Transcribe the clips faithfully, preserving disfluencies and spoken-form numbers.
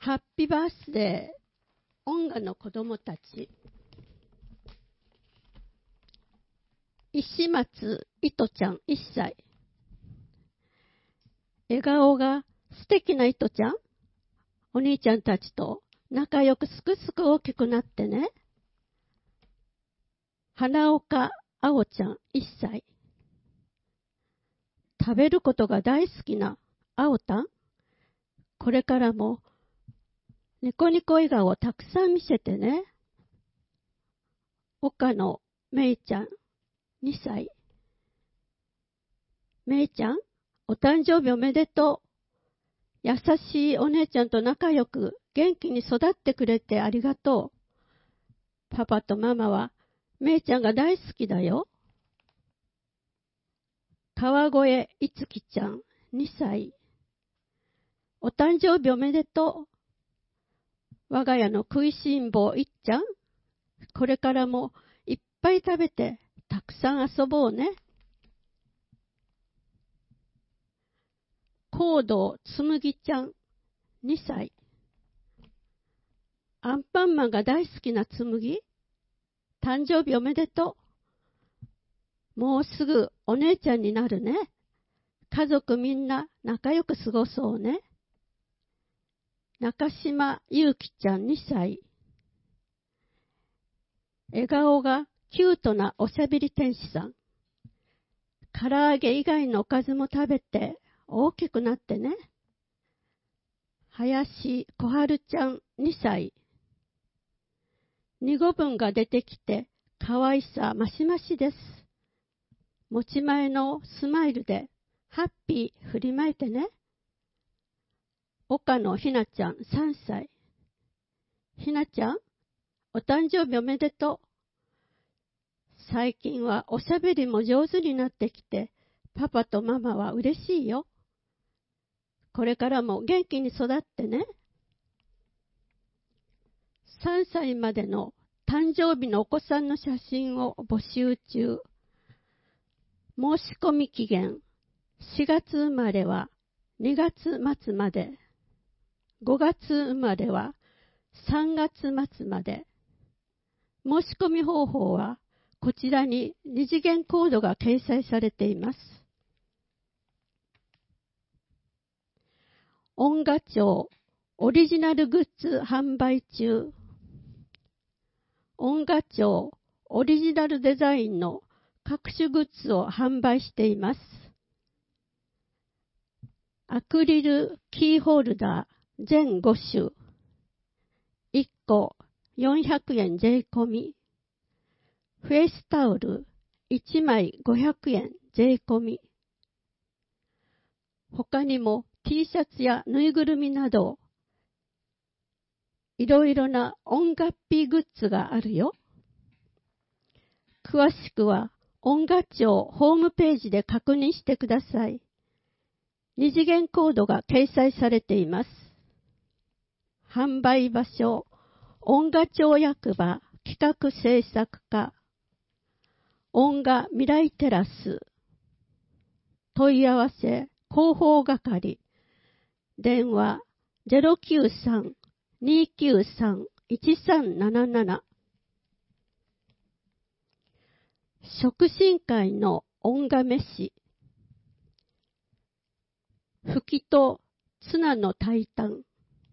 ハッピーバースデー、音楽の子供たち。石松いとちゃんいっさい。笑顔が素敵ないとちゃん、お兄ちゃんたちと仲良くすくすく大きくなってね。花岡あおちゃんいっさい。食べることが大好きなあおたん、これからもニコニコ笑顔をたくさん見せてね。岡野めいちゃんにさい。めいちゃん、お誕生日おめでとう。優しいお姉ちゃんと仲良く元気に育ってくれてありがとう。パパとママはめいちゃんが大好きだよ。川越いつきちゃんにさい。お誕生日おめでとう。我が家の食いしん坊いっちゃん、これからもいっぱい食べてたくさん遊ぼうね。高堂つむぎちゃんにさい。アンパンマンが大好きなつむぎ、誕生日おめでとう。もうすぐお姉ちゃんになるね。家族みんな仲良く過ごそうね。中島ゆうきちゃんにさい。笑顔がキュートなおしゃべり天使さん。唐揚げ以外のおかずも食べて大きくなってね。林小春ちゃんにさい。二語文が出てきて可愛さマシマシです。持ち前のスマイルでハッピー振りまいてね。岡野ひなちゃんさんさい。ひなちゃん、お誕生日おめでとう。最近はおしゃべりも上手になってきて、パパとママは嬉しいよ。これからも元気に育ってね。さんさいまでの誕生日のお子さんの写真を募集中。申し込み期限しがつ生まれはにがつまつまで、ごがつ生まれはさんがつまつまで。申し込み方法はこちらに二次元コードが掲載されています。音楽町オリジナルグッズ販売中。音楽町オリジナルデザインの各種グッズを販売しています。アクリルキーホルダー全ごしゅ、いっこよんひゃくえん税込み。フェイスタオルいちまいごひゃくえん税込み。他にも T シャツやぬいぐるみなどいろいろな音楽ピーグッズがあるよ。詳しくは音楽庁ホームページで確認してください。二次元コードが掲載されています。販売場所、音楽庁役場企画制作課、音楽未来テラス。問い合わせ広報係、電話 ゼロきゅうさん にきゅうさん いちさんなななな。促進会の音楽飯。ふきとツナの炊いたん。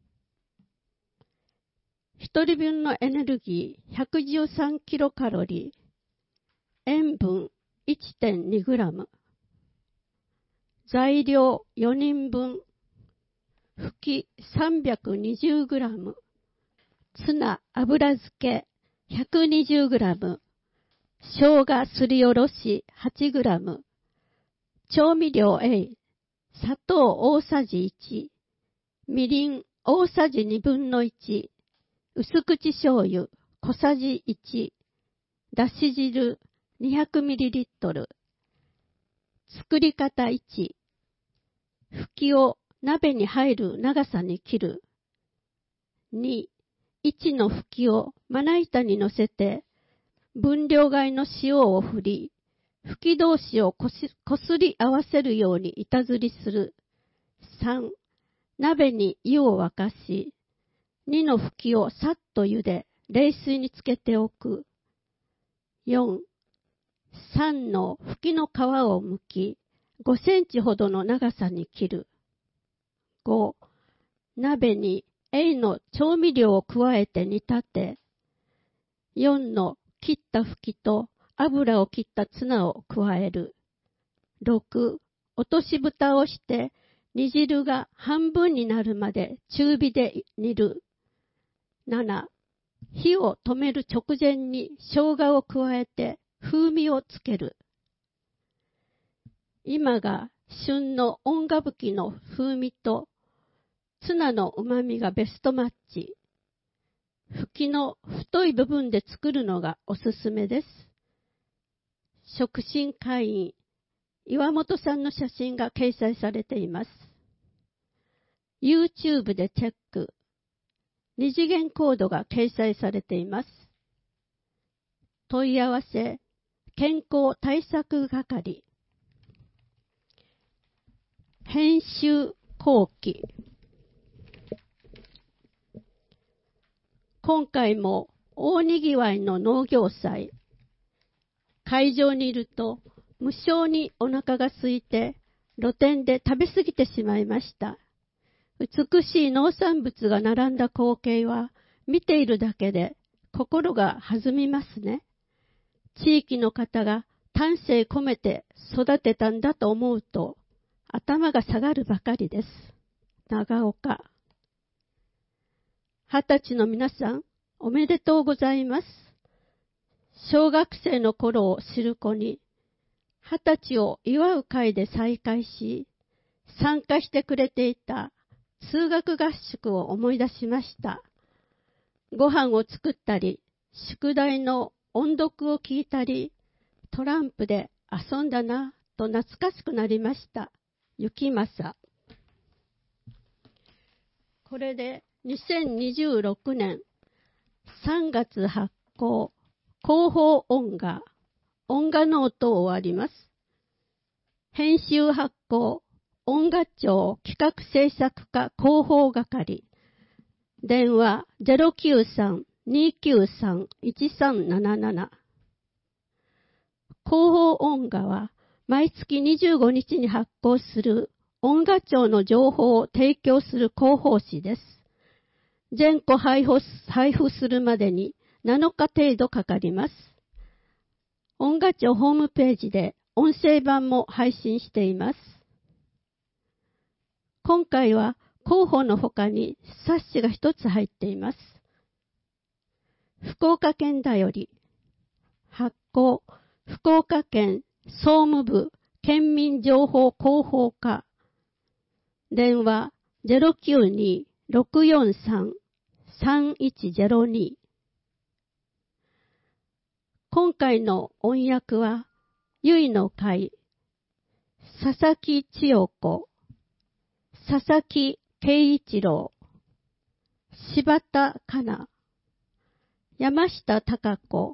一人分のエネルギー ひゃくじゅうさんキロカロリー、塩分 いってんにグラム。材料よにんぶん。ふき さんびゃくにじゅうグラム。ツナ油漬け ひゃくにじゅうグラム。生姜すりおろし はちグラム。調味料 A、砂糖大さじいち、みりん大さじにぶんのいち、薄口醤油小さじいち、だし汁 にひゃくミリリットル。作り方いち、ふきを鍋に入る長さに切る。に、いちのふきをまな板に乗せて、分量外の塩を振り、ふき同士をこし、こすり合わせるように板ずりする。さん、鍋に湯を沸かし、 にのふきをさっと茹で、冷水につけておく。よん、さんのふきの皮を剥き、ごセンチほどの長さに切る。ご、鍋にエイの調味料を加えて煮立て、よんの切ったふきと油を切ったツナを加える。ろく、落とし蓋をして煮汁が半分になるまで中火で煮る。なな、火を止める直前に生姜を加えて風味をつける。今が旬の音がぶきの風味とツナの旨味がベストマッチ。ふきの太い部分で作るのがおすすめです。食品会員岩本さんの写真が掲載されています。YouTube でチェック。二次元コードが掲載されています。問い合わせ、健康対策係。編集後期。今回も大にぎわいの農業祭。会場にいると無性にお腹が空いて露店で食べ過ぎてしまいました。美しい農産物が並んだ光景は見ているだけで心が弾みますね。地域の方が丹精込めて育てたんだと思うと頭が下がるばかりです。長岡。二十歳の皆さん、おめでとうございます。小学生の頃を知る子に、二十歳を祝う会で再会し、参加してくれていた通学合宿を思い出しました。ご飯を作ったり、宿題の音読を聞いたり、トランプで遊んだなと懐かしくなりました。雪政。これでにせんにじゅうろくねんさんがつ発行広報音画音画ノートを終わります。編集発行音画庁企画制作課広報係。電話 ゼロきゅうさん にきゅうさん いちさんなななな。広報音画は毎月にじゅうごにちに発行する音画庁の情報を提供する広報誌です。全個配布、配布するまでになのか程度かかります。音画庁ホームページで音声版も配信しています。今回は広報の他に冊子が一つ入っています。福岡県だより発行福岡県総務部県民情報広報課。電話 ゼロきゅうに ろくよんさん さんいちゼロに。今回の音訳は、ゆいの会、佐々木千代子、佐々木圭一郎、柴田香奈、山下貴子、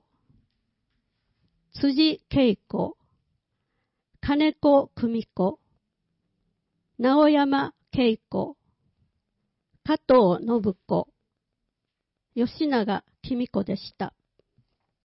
辻恵子、金子久美子、直山恵子、加藤信子、吉永公子でした。